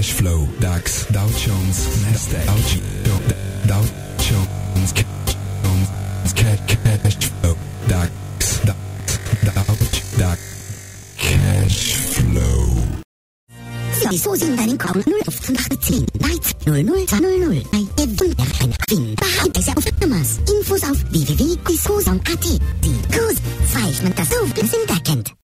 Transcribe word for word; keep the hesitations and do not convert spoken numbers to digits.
Cashflow, DAX, Dow Jones, Nasdaq, Dow Jones, Cashflow, DAX, DAX, Cashflow. Sie so sind deinen Korn null auf fünfhundertzehn, Bytes null null zwei null null. Bei Event Gewinn. Behalte es auf Nummers. Infos auf w w w punkt quiz punkt com punkt a t. Die Kurs zeichnet das Aufbliss entdeckend.